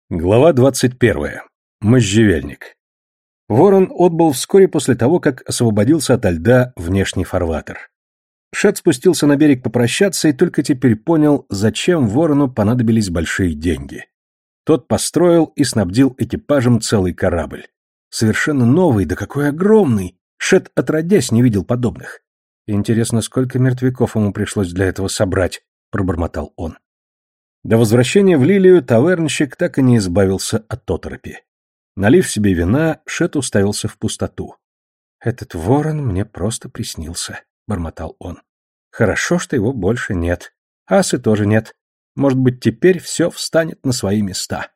Глава 21. Можжевельник. Ворон отбыл вскоре после того, как освободился ото льда внешний фарватер. Шет спустился на берег попрощаться и только теперь понял, зачем Ворону понадобились большие деньги. Тот построил и снабдил экипажем целый корабль. Совершенно новый, да какой огромный! Шет отродясь не видел подобных. Интересно, сколько мертвяков ему пришлось для этого собрать, пробормотал он. До возвращения в Лилию тавернщик так и не избавился от оторопи. Налив себе вина, Шет уставился в пустоту. «Этот ворон мне просто приснился», — бормотал он. «Хорошо, что его больше нет. Асы тоже нет. Может быть, теперь все встанет на свои места».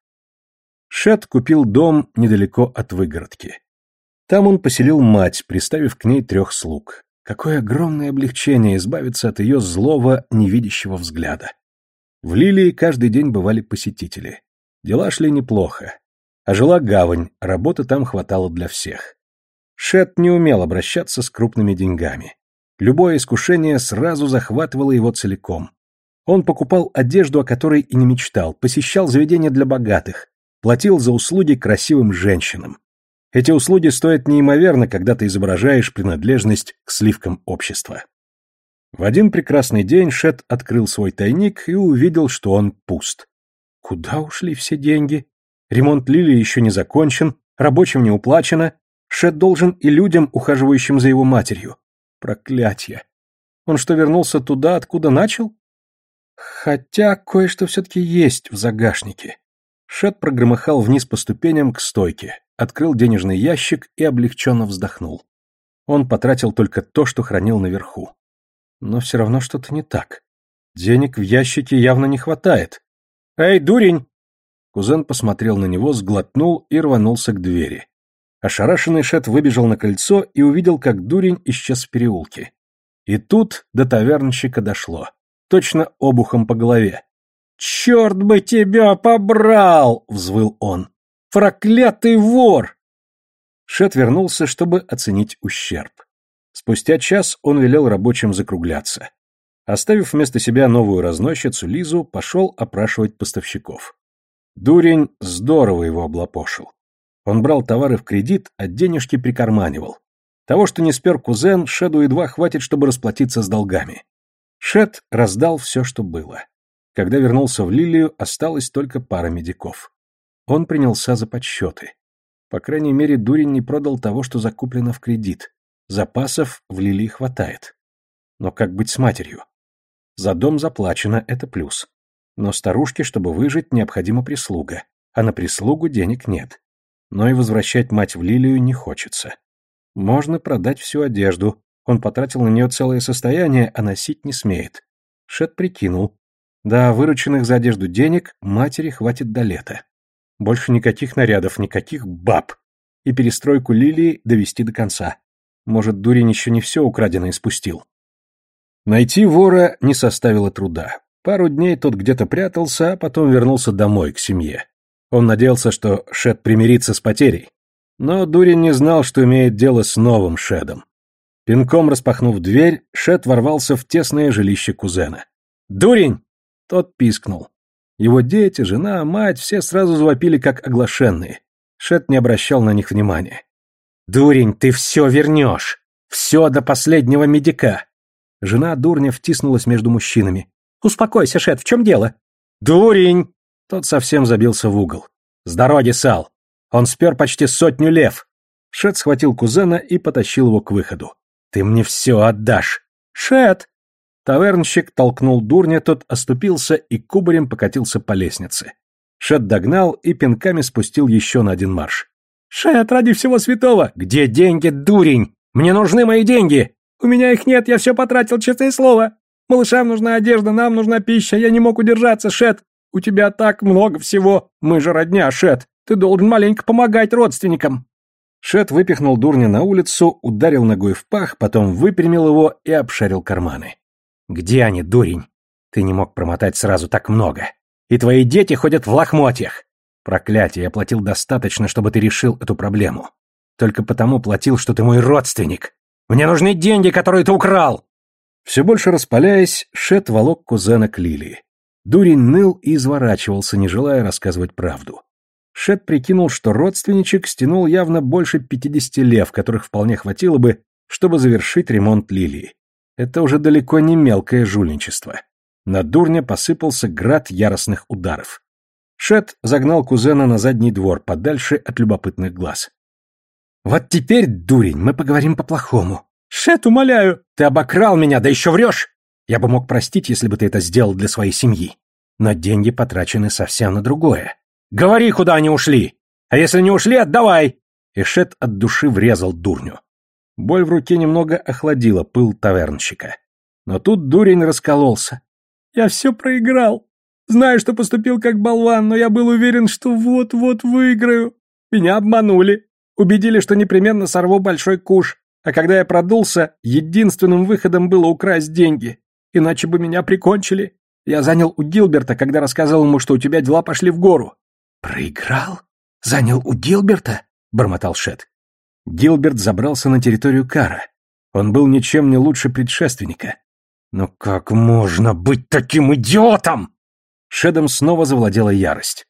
Шет купил дом недалеко от выгородки. Там он поселил мать, приставив к ней 3 слуг. Какое огромное облегчение избавиться от ее злого, невидящего взгляда. В Лилии каждый день бывали посетители. Дела шли неплохо. А жила гавань, работы там хватало для всех. Шет не умел обращаться с крупными деньгами. Любое искушение сразу захватывало его целиком. Он покупал одежду, о которой и не мечтал, посещал заведения для богатых, платил за услуги красивым женщинам. Эти услуги стоят неимоверно, когда ты изображаешь принадлежность к сливкам общества. В один прекрасный день Шет открыл свой тайник и увидел, что он пуст. Куда ушли все деньги? Ремонт Лилии еще не закончен, рабочим не уплачено. Шет должен и людям, ухаживающим за его матерью. Проклятье! Он что, вернулся туда, откуда начал? Хотя кое-что все-таки есть в загашнике. Шет прогромыхал вниз по ступеням к стойке, открыл денежный ящик и облегченно вздохнул. Он потратил только то, что хранил наверху. Но все равно что-то не так. Денег в ящике явно не хватает. «Эй, дурень!» Кузен посмотрел на него, сглотнул и рванулся к двери. Ошарашенный Шет выбежал на крыльцо и увидел, как дурень исчез в переулке. И тут до тавернщика дошло. Точно обухом по голове. «Черт бы тебя побрал!» — взвыл он. «Проклятый вор!» Шет вернулся, чтобы оценить ущерб. Спустя час он велел рабочим закругляться. Оставив вместо себя новую разносчицу Лизу, пошел опрашивать поставщиков. Дурень здорово его облапошил. Он брал товары в кредит, а денежки прикарманивал. Того, что не спер кузен, Шеду едва хватит, чтобы расплатиться с долгами. Шет раздал все, что было. Когда вернулся в Лилию, осталось только пара медиков. Он принялся за подсчеты. По крайней мере, дурень не продал того, что закуплено в кредит. Запасов в Лилии хватает. Но как быть с матерью? За дом заплачено, это плюс. Но старушке, чтобы выжить, необходима прислуга, а на прислугу денег нет. Но и возвращать мать в Лилию не хочется. Можно продать всю одежду. Он потратил на нее целое состояние, а носить не смеет. Шет прикинул. Да, вырученных за одежду денег матери хватит до лета. Больше никаких нарядов, никаких баб. И перестройку Лилии довести до конца. Может, дурень еще не все украденное спустил. Найти вора не составило труда. Пару дней тот где-то прятался, а потом вернулся домой, к семье. Он надеялся, что Шет примирится с потерей. Но дурень не знал, что имеет дело с новым Шедом. Пинком распахнув дверь, Шет ворвался в тесное жилище кузена. «Дурень!» Тот пискнул. Его дети, жена, мать, все сразу завопили, как оглашенные. Шет не обращал на них внимания. «Дурень, ты все вернешь! Все до последнего медика!» Жена дурня втиснулась между мужчинами. «Успокойся, Шет, в чем дело?» «Дурень!» Тот совсем забился в угол. «С дороги, Сал! Он спер почти 100 лев!» Шет схватил кузена и потащил его к выходу. «Ты мне все отдашь!» «Шет!» Тавернщик толкнул дурня, тот оступился и кубарем покатился по лестнице. Шет догнал и пинками спустил еще на 1 марш. «Шет, ради всего святого!» «Где деньги, дурень? Мне нужны мои деньги!» «У меня их нет, я все потратил, честное слово! Малышам нужна одежда, нам нужна пища, я не мог удержаться, Шет! У тебя так много всего! Мы же родня, Шет! Ты должен маленько помогать родственникам!» Шет выпихнул дурня на улицу, ударил ногой в пах, потом выпрямил его и обшарил карманы. «Где они, дурень? Ты не мог промотать сразу так много. И твои дети ходят в лохмотьях. Проклятие, я платил достаточно, чтобы ты решил эту проблему. Только потому платил, что ты мой родственник. Мне нужны деньги, которые ты украл!» Все больше распаляясь, Шет волок кузена к Лилии. Дурень ныл и изворачивался, не желая рассказывать правду. Шет прикинул, что родственничек стянул явно больше 50 лев, которых вполне хватило бы, чтобы завершить ремонт лилии. Это уже далеко не мелкое жульничество. На дурня посыпался град яростных ударов. Шет загнал кузена на задний двор, подальше от любопытных глаз. «Вот теперь, дурень, мы поговорим по-плохому. Шет, умоляю, ты обокрал меня, да еще врешь! Я бы мог простить, если бы ты это сделал для своей семьи. Но деньги потрачены совсем на другое. Говори, куда они ушли! А если не ушли, отдавай!» И Шет от души врезал дурню. Боль в руке немного охладила пыл тавернщика. Но тут дурень раскололся. «Я все проиграл. Знаю, что поступил как болван, но я был уверен, что вот-вот выиграю. Меня обманули. Убедили, что непременно сорву большой куш. А когда я продулся, единственным выходом было украсть деньги. Иначе бы меня прикончили. Я занял у Гилберта, когда рассказал ему, что у тебя дела пошли в гору». «Проиграл? Занял у Гилберта?» — бормотал Шет. Гилберт забрался на территорию Кара. Он был ничем не лучше предшественника. «Но как можно быть таким идиотом?» Шедом снова завладела ярость.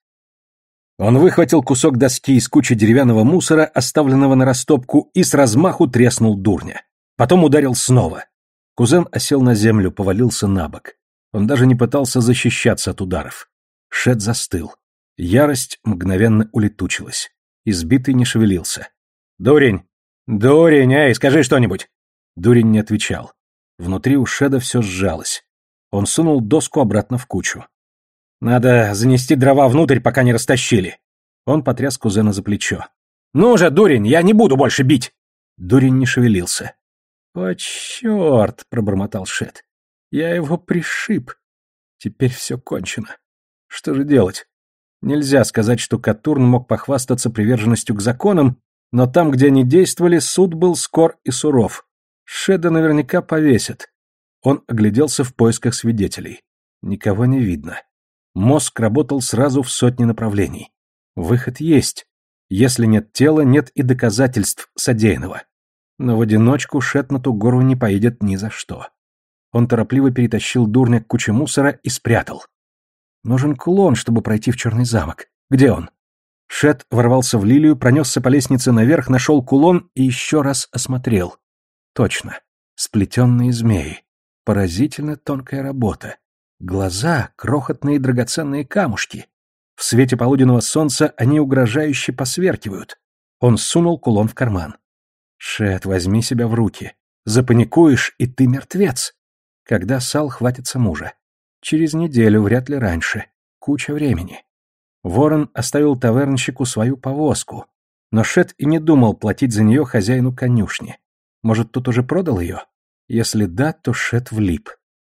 Он выхватил кусок доски из кучи деревянного мусора, оставленного на растопку, и с размаху треснул дурня. Потом ударил снова. Кузен осел на землю, повалился на бок. Он даже не пытался защищаться от ударов. Шед застыл. Ярость мгновенно улетучилась. Избитый не шевелился. «Дурень! Дурень, эй, скажи что-нибудь!» Дурень не отвечал. Внутри у Шеда все сжалось. Он сунул доску обратно в кучу. «Надо занести дрова внутрь, пока не растащили». Он потряс кузена за плечо. «Ну же, дурень, я не буду больше бить!» Дурень не шевелился. «О, черт!» — пробормотал Шед. «Я его пришиб. Теперь все кончено. Что же делать? Нельзя сказать, что Катурн мог похвастаться приверженностью к законам, но там, где они действовали, суд был скор и суров. Шеда наверняка повесят». Он огляделся в поисках свидетелей. Никого не видно. Мозг работал сразу в сотни направлений. Выход есть. Если нет тела, нет и доказательств содеянного. Но в одиночку Шед на ту гору не поедет ни за что. Он торопливо перетащил дурня к куче мусора и спрятал. Нужен кулон, чтобы пройти в Черный замок. Где он? Шед ворвался в лилию, пронесся по лестнице наверх, нашел кулон и еще раз осмотрел. Точно. Сплетенные змеи. Поразительно тонкая работа. Глаза — крохотные драгоценные камушки. В свете полуденного солнца они угрожающе посверкивают. Он сунул кулон в карман. «Шет, возьми себя в руки. Запаникуешь, и ты мертвец. Когда Сал хватится мужа? Через неделю, вряд ли раньше. Куча времени». Ворон оставил тавернщику свою повозку, но Шет и не думал платить за нее хозяину конюшни. Может, тут уже продал ее? Если да, то Шет влип.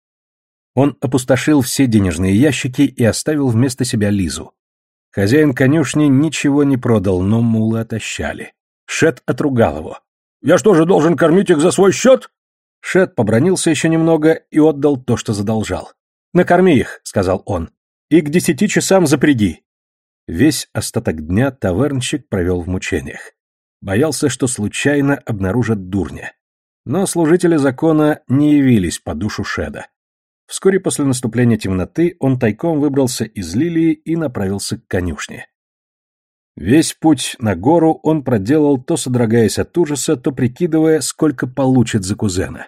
Он опустошил все денежные ящики и оставил вместо себя Лизу. Хозяин конюшни ничего не продал, но мулы отощали. Шет отругал его. «Я что же, должен кормить их за свой счет?» Шет побранился еще немного и отдал то, что задолжал. «Накорми их», — сказал он, — «и к 10 часам запряги». Весь остаток дня тавернщик провел в мучениях. Боялся, что случайно обнаружат дурня. Но служители закона не явились по душу Шеда. Вскоре после наступления темноты он тайком выбрался из лилии и направился к конюшне. Весь путь на гору он проделал, то содрогаясь от ужаса, то прикидывая, сколько получит за кузена.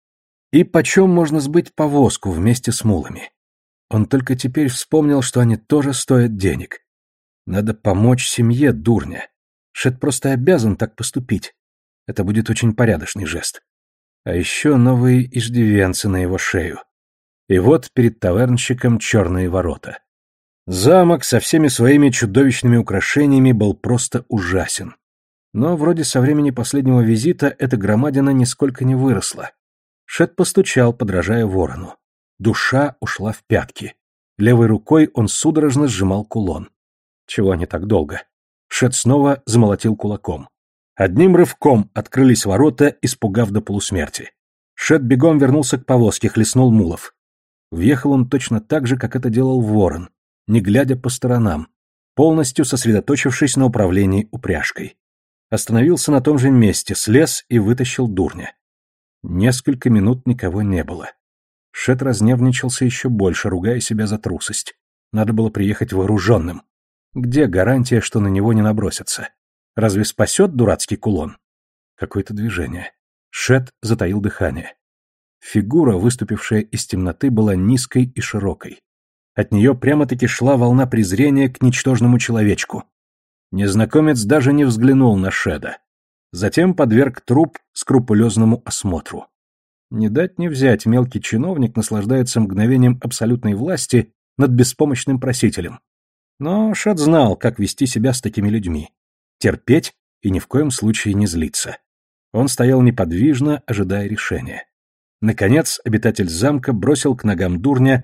И почем можно сбыть повозку вместе с мулами. Он только теперь вспомнил, что они тоже стоят денег. Надо помочь семье дурня. Шет просто обязан так поступить. Это будет очень порядочный жест. А еще новые иждивенцы на его шею. И вот перед тавернщиком черные ворота. Замок со всеми своими чудовищными украшениями был просто ужасен. Но вроде со времени последнего визита эта громадина нисколько не выросла. Шет постучал, подражая ворону. Душа ушла в пятки. Левой рукой он судорожно сжимал кулон. Чего не так долго? Шет снова замолотил кулаком. Одним рывком открылись ворота, испугав до полусмерти. Шет бегом вернулся к повозке, хлестнул мулов. Въехал он точно так же, как это делал ворон, не глядя по сторонам, полностью сосредоточившись на управлении упряжкой. Остановился на том же месте, слез и вытащил дурня. Несколько минут никого не было. Шет разнервничался еще больше, ругая себя за трусость. Надо было приехать вооруженным. Где гарантия, что на него не набросятся? Разве спасет дурацкий кулон? Какое-то движение. Шет затаил дыхание. Фигура, выступившая из темноты, была низкой и широкой. От нее прямо-таки шла волна презрения к ничтожному человечку. Незнакомец даже не взглянул на Шеда. Затем подверг труп скрупулезному осмотру. Не дать не взять, мелкий чиновник наслаждается мгновением абсолютной власти над беспомощным просителем. Но Шед знал, как вести себя с такими людьми. Терпеть и ни в коем случае не злиться. Он стоял неподвижно, ожидая решения. Наконец, обитатель замка бросил к ногам дурня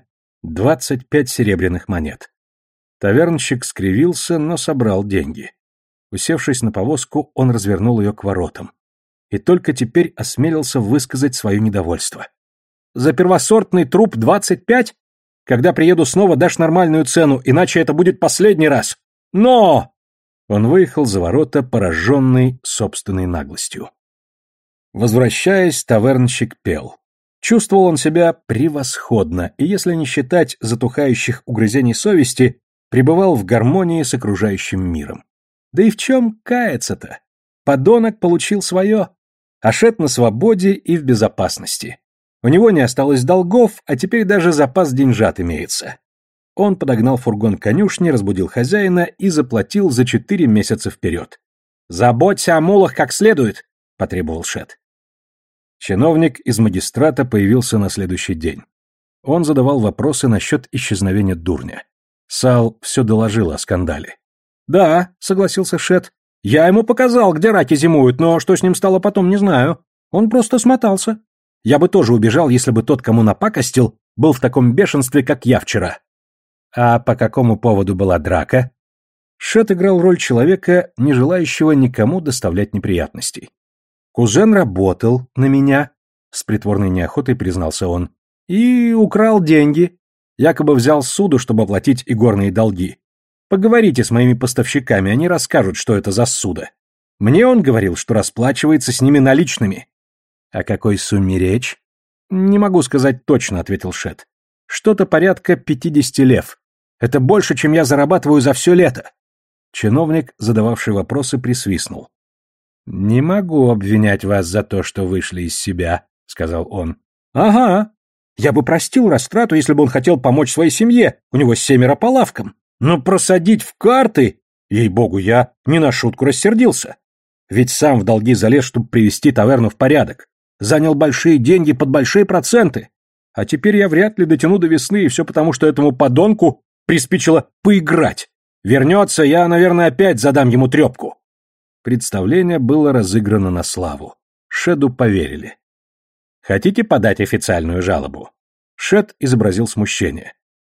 25 серебряных монет. Тавернщик скривился, но собрал деньги. Усевшись на повозку, он развернул ее к воротам. И только теперь осмелился высказать свое недовольство. «За первосортный труп 25? Когда приеду снова, дашь нормальную цену, иначе это будет последний раз. Но!» Он выехал за ворота, пораженный собственной наглостью. Возвращаясь, тавернщик пел. Чувствовал он себя превосходно, и если не считать затухающих угрызений совести, пребывал в гармонии с окружающим миром. Да и в чем каяться-то? Подонок получил свое. Ашет на свободе и в безопасности. У него не осталось долгов, а теперь даже запас деньжат имеется. Он подогнал фургон к конюшне, разбудил хозяина и заплатил за 4 месяца вперед. «Заботься о мулах как следует», — потребовал Шет. Чиновник из магистрата появился на следующий день. Он задавал вопросы насчет исчезновения дурня. Сал все доложил о скандале. «Да», — согласился Шет, — «я ему показал, где раки зимуют, но что с ним стало потом, не знаю. Он просто смотался. Я бы тоже убежал, если бы тот, кому напакостил, был в таком бешенстве, как я вчера». «А по какому поводу была драка?» Шет играл роль человека, не желающего никому доставлять неприятностей. «Кузен работал на меня», — с притворной неохотой признался он, — «и украл деньги. Якобы взял ссуду, чтобы оплатить игорные долги. Поговорите с моими поставщиками, они расскажут, что это за ссуда. Мне он говорил, что расплачивается с ними наличными». «О какой сумме речь?» «Не могу сказать точно», — ответил Шет. «Что-то порядка 50 лев. Это больше, чем я зарабатываю за все лето». Чиновник, задававший вопросы, присвистнул. «Не могу обвинять вас за то, что вышли из себя», — сказал он. «Ага. Я бы простил растрату, если бы он хотел помочь своей семье. У него 7 по лавкам. Но просадить в карты... Ей-богу, я не на шутку рассердился. Ведь сам в долги залез, чтобы привести таверну в порядок. Занял большие деньги под большие проценты. А теперь я вряд ли дотяну до весны, и все потому, что этому подонку приспичило поиграть. Вернется, я, наверное, опять задам ему трепку». Представление было разыграно на славу. Шеду поверили. «Хотите подать официальную жалобу?» Шед изобразил смущение.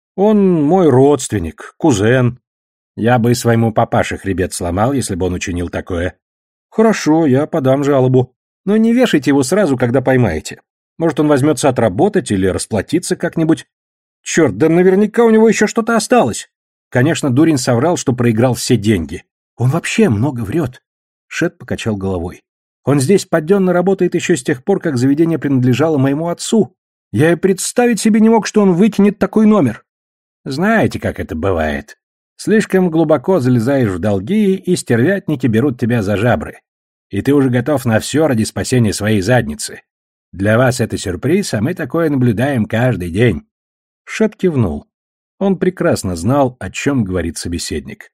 «Он мой родственник, кузен. Я бы своему папаше хребет сломал, если бы он учинил такое». «Хорошо, я подам жалобу. Но не вешайте его сразу, когда поймаете. Может, он возьмется отработать или расплатиться как-нибудь. Черт, да наверняка у него еще что-то осталось. Конечно, дурень соврал, что проиграл все деньги. Он вообще много врет». Шет покачал головой. «Он здесь подденно работает еще с тех пор, как заведение принадлежало моему отцу. Я и представить себе не мог, что он выкинет такой номер». «Знаете, как это бывает. Слишком глубоко залезаешь в долги, и стервятники берут тебя за жабры. И ты уже готов на все ради спасения своей задницы. Для вас это сюрприз, а мы такое наблюдаем каждый день». Шет кивнул. Он прекрасно знал, о чем говорит собеседник.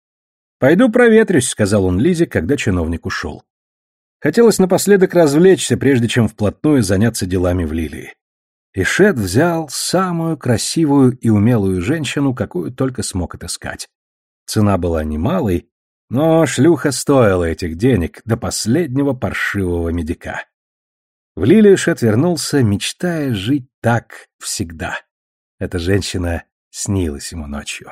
«Пойду проветрюсь», — сказал он Лизе, когда чиновник ушел. Хотелось напоследок развлечься, прежде чем вплотную заняться делами в Лилии. И Шет взял самую красивую и умелую женщину, какую только смог отыскать. Цена была немалой, но шлюха стоила этих денег до последнего паршивого медика. В Лилию Шет вернулся, мечтая жить так всегда. Эта женщина снилась ему ночью.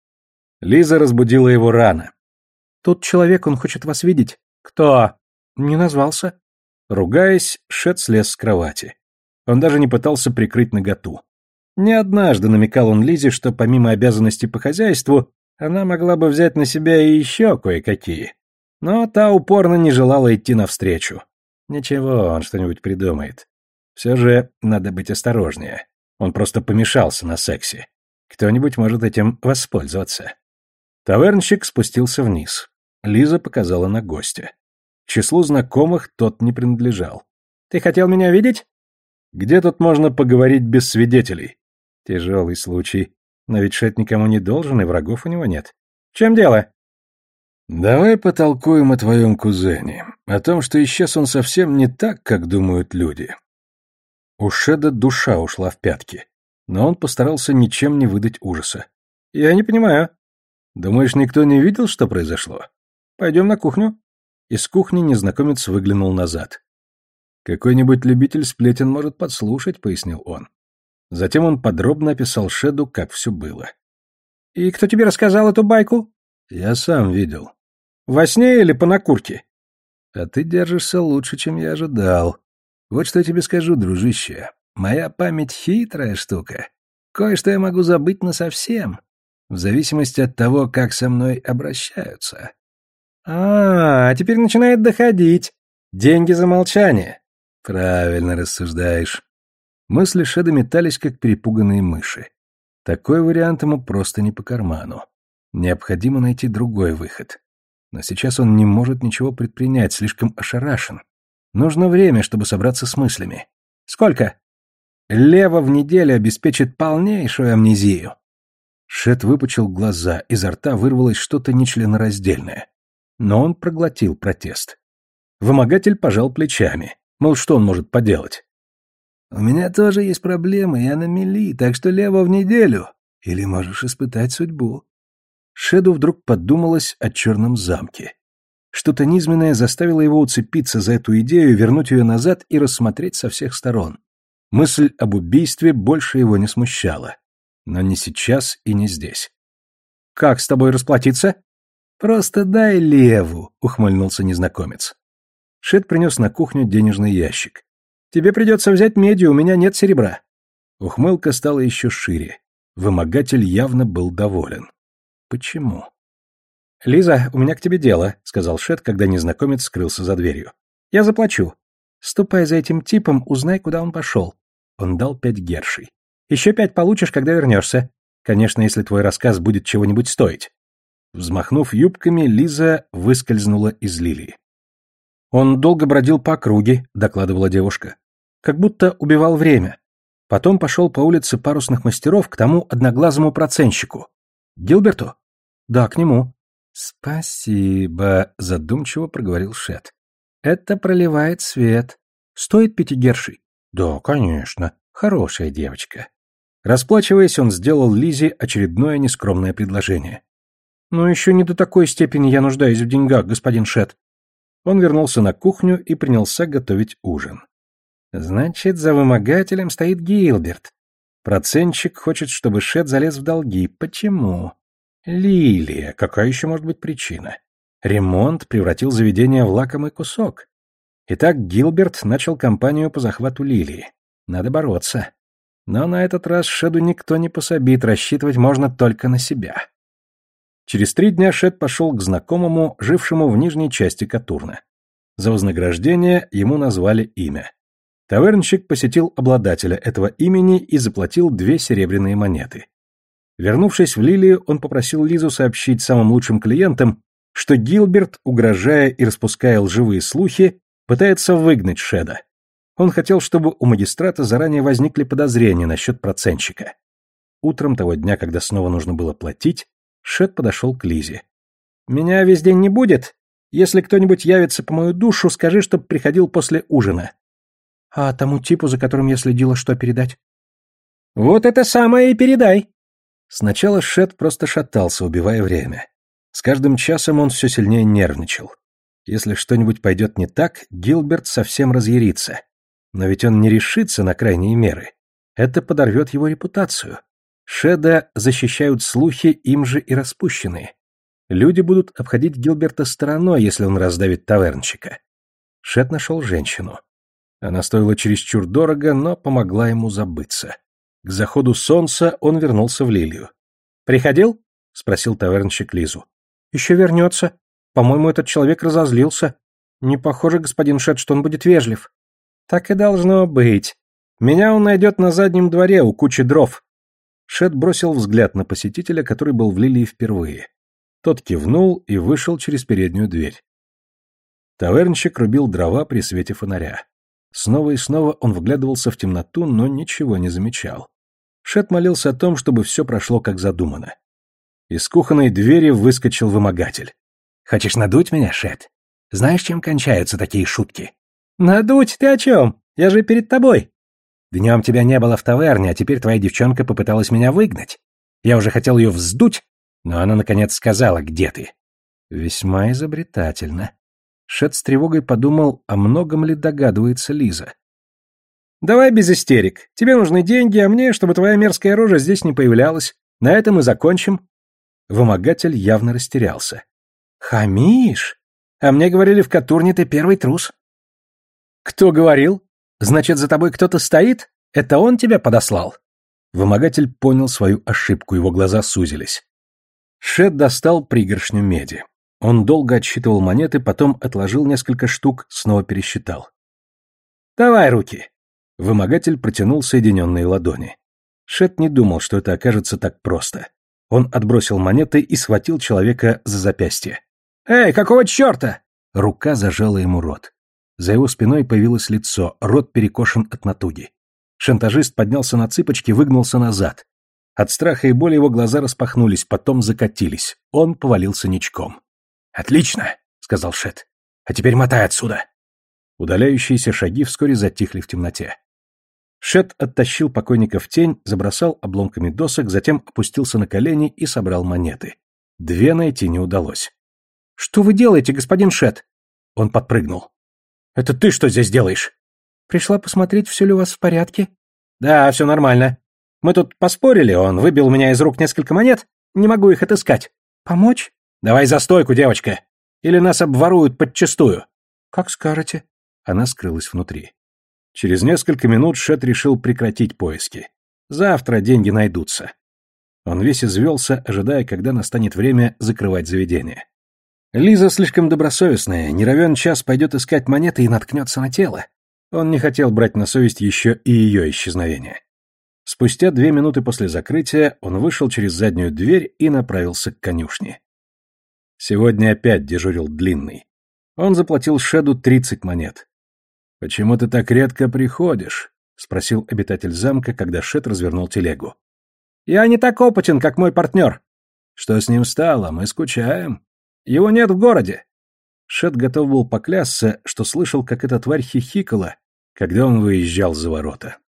Лиза разбудила его рано. «Тут человек, он хочет вас видеть». «Кто?» «Не назвался». Ругаясь, Шет слез с кровати. Он даже не пытался прикрыть наготу. Не однажды намекал он Лизе, что помимо обязанностей по хозяйству, она могла бы взять на себя и еще кое-какие. Но та упорно не желала идти навстречу. Ничего, он что-нибудь придумает. Все же надо быть осторожнее. Он просто помешался на сексе. Кто-нибудь может этим воспользоваться. Тавернщик спустился вниз. Лиза показала на гостя. К числу знакомых тот не принадлежал. «Ты хотел меня видеть?» «Где тут можно поговорить без свидетелей?» «Тяжелый случай. Но ведь Шет никому не должен, и врагов у него нет. В чем дело?» «Давай потолкуем о твоем кузене. О том, что исчез он совсем не так, как думают люди». У Шеда душа ушла в пятки, но он постарался ничем не выдать ужаса. «Я не понимаю». «Думаешь, никто не видел, что произошло?» «Пойдем на кухню». Из кухни незнакомец выглянул назад. «Какой-нибудь любитель сплетен может подслушать», — пояснил он. Затем он подробно описал Шеду, как все было. «И кто тебе рассказал эту байку?» «Я сам видел». «Во сне или по накурке?» «А ты держишься лучше, чем я ожидал. Вот что я тебе скажу, дружище. Моя память хитрая штука. Кое-что я могу забыть насовсем, в зависимости от того, как со мной обращаются». «А теперь начинает доходить. Деньги за молчание». «Правильно рассуждаешь». Мысли Шеда метались, как перепуганные мыши. Такой вариант ему просто не по карману. Необходимо найти другой выход. Но сейчас он не может ничего предпринять, слишком ошарашен. Нужно время, чтобы собраться с мыслями. «Сколько?» «Лево в неделю обеспечит полнейшую амнезию». Шед выпучил глаза, изо рта вырвалось что-то нечленораздельное. Но он проглотил протест. Вымогатель пожал плечами. Мол, что он может поделать? «У меня тоже есть проблемы, я на мели, так что лево в неделю. Или можешь испытать судьбу». Шеду вдруг подумалось о черном замке. Что-то низменное заставило его уцепиться за эту идею, вернуть ее назад и рассмотреть со всех сторон. Мысль об убийстве больше его не смущала. Но не сейчас и не здесь. «Как с тобой расплатиться?» «Просто дай леву», — ухмыльнулся незнакомец. Шед принес на кухню денежный ящик. «Тебе придется взять медью, у меня нет серебра». Ухмылка стала еще шире. Вымогатель явно был доволен. Почему? «Лиза, у меня к тебе дело», — сказал Шед, когда незнакомец скрылся за дверью. «Я заплачу. Ступай за этим типом, узнай, куда он пошел». Он дал 5 гершей. «Еще 5 получишь, когда вернешься. Конечно, если твой рассказ будет чего-нибудь стоить». Взмахнув юбками, Лиза выскользнула из лилии. «Он долго бродил по округе», — докладывала девушка. «Как будто убивал время. Потом пошел по улице парусных мастеров к тому одноглазому процентщику». «Гилберту?» «Да, к нему». «Спасибо», — задумчиво проговорил Шед. «Это проливает свет. Стоит 5 гершей?» «Да, конечно. Хорошая девочка». Расплачиваясь, он сделал Лизе очередное нескромное предложение. «Но еще не до такой степени я нуждаюсь в деньгах, господин Шед». Он вернулся на кухню и принялся готовить ужин. «Значит, за вымогателем стоит Гилберт. Процентщик хочет, чтобы Шед залез в долги. Почему? Лилия. Какая еще может быть причина? Ремонт превратил заведение в лакомый кусок. Итак, Гилберт начал кампанию по захвату Лилии. Надо бороться. Но на этот раз Шеду никто не пособит, рассчитывать можно только на себя». Через 3 дня Шед пошел к знакомому, жившему в нижней части Катурна. За вознаграждение ему назвали имя. Тавернщик посетил обладателя этого имени и заплатил 2 серебряные монеты. Вернувшись в Лилию, он попросил Лизу сообщить самым лучшим клиентам, что Гилберт, угрожая и распуская лживые слухи, пытается выгнать Шеда. Он хотел, чтобы у магистрата заранее возникли подозрения насчет процентщика. Утром того дня, когда снова нужно было платить, Шед подошел к Лизе. «Меня весь день не будет. Если кто-нибудь явится по мою душу, скажи, чтоб приходил после ужина». «А тому типу, за которым я следила, что передать?» «Вот это самое и передай». Сначала Шед просто шатался, убивая время. С каждым часом он все сильнее нервничал. Если что-нибудь пойдет не так, Гилберт совсем разъярится. Но ведь он не решится на крайние меры. Это подорвет его репутацию. Шеда защищают слухи, им же и распущенные. Люди будут обходить Гилберта стороной, если он раздавит тавернщика. Шед нашел женщину. Она стоила чересчур дорого, но помогла ему забыться. К заходу солнца он вернулся в Лилию. «Приходил?» — спросил тавернщик Лизу. «Еще вернется. По-моему, этот человек разозлился. Не похоже, господин Шед, что он будет вежлив». «Так и должно быть. Меня он найдет на заднем дворе у кучи дров». Шед бросил взгляд на посетителя, который был в Лилии впервые. Тот кивнул и вышел через переднюю дверь. Тавернщик рубил дрова при свете фонаря. Снова и снова он вглядывался в темноту, но ничего не замечал. Шет молился о том, чтобы все прошло как задумано. Из кухонной двери выскочил вымогатель. «Хочешь надуть меня, Шет? Знаешь, чем кончаются такие шутки?» «Надуть? Ты о чем? Я же перед тобой!» «Днем тебя не было в таверне, а теперь твоя девчонка попыталась меня выгнать. Я уже хотел ее вздуть, но она, наконец, сказала, где ты». Весьма изобретательно. Шет с тревогой подумал, о многом ли догадывается Лиза. «Давай без истерик. Тебе нужны деньги, а мне, чтобы твоя мерзкая рожа здесь не появлялась. На этом и закончим». Вымогатель явно растерялся. «Хамишь? А мне говорили, в Катурне ты первый трус». «Кто говорил? Значит, за тобой кто-то стоит? Это он тебя подослал?» Вымогатель понял свою ошибку, его глаза сузились. Шет достал пригоршню меди. Он долго отсчитывал монеты, потом отложил несколько штук, снова пересчитал. «Давай руки!» Вымогатель протянул соединенные ладони. Шет не думал, что это окажется так просто. Он отбросил монеты и схватил человека за запястье. «Эй, какого черта?» Рука зажала ему рот. За его спиной появилось лицо, рот перекошен от натуги. Шантажист поднялся на цыпочки, выгнулся назад. От страха и боли его глаза распахнулись, потом закатились. Он повалился ничком. «Отлично!» — сказал Шет. «А теперь мотай отсюда!» Удаляющиеся шаги вскоре затихли в темноте. Шет оттащил покойника в тень, забросал обломками досок, затем опустился на колени и собрал монеты. 2 найти не удалось. «Что вы делаете, господин Шет?» Он подпрыгнул. «Это ты что здесь делаешь?» «Пришла посмотреть, все ли у вас в порядке». «Да, все нормально. Мы тут поспорили, он выбил у меня из рук несколько монет, не могу их отыскать». «Помочь?» «Давай за стойку, девочка. Или нас обворуют подчистую». «Как скажете». Она скрылась внутри. Через несколько минут Шет решил прекратить поиски. Завтра деньги найдутся. Он весь извелся, ожидая, когда настанет время закрывать заведение. Лиза слишком добросовестная, не равен час пойдет искать монеты и наткнется на тело. Он не хотел брать на совесть еще и ее исчезновение. Спустя 2 минуты после закрытия он вышел через заднюю дверь и направился к конюшне. Сегодня опять дежурил Длинный. Он заплатил Шеду 30 монет. «Почему ты так редко приходишь?» — спросил обитатель замка, когда Шед развернул телегу. «Я не так опытен, как мой партнер». «Что с ним стало? Мы скучаем». «Его нет в городе». Шед готов был поклясться, что слышал, как эта тварь хихикала, когда он выезжал за ворота.